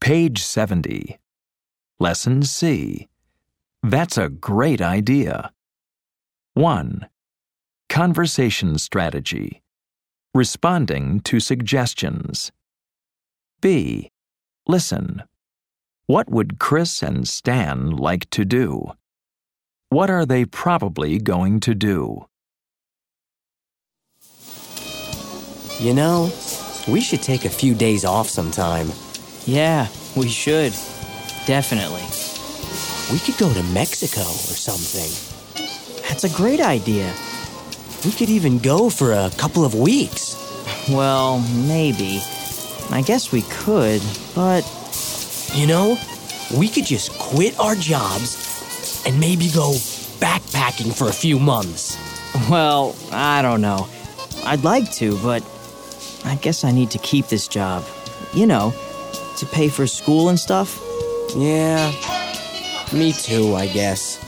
Page 70. Lesson C. That's a great idea. 1. Conversation strategy. Responding to suggestions. B. Listen. What would Chris and Stan like to do? What are they probably going to do? You know, we should take a few days off sometime. Yeah, we should. Definitely. We could go to Mexico or something. That's a great idea. We could even go for a couple of weeks. Well, maybe. I guess we could, but... You know, we could just quit our jobs and maybe go backpacking for a few months. Well, I don't know. I'd like to, but I guess I need to keep this job. You know, to pay for school and stuff. Yeah, me too, I guess.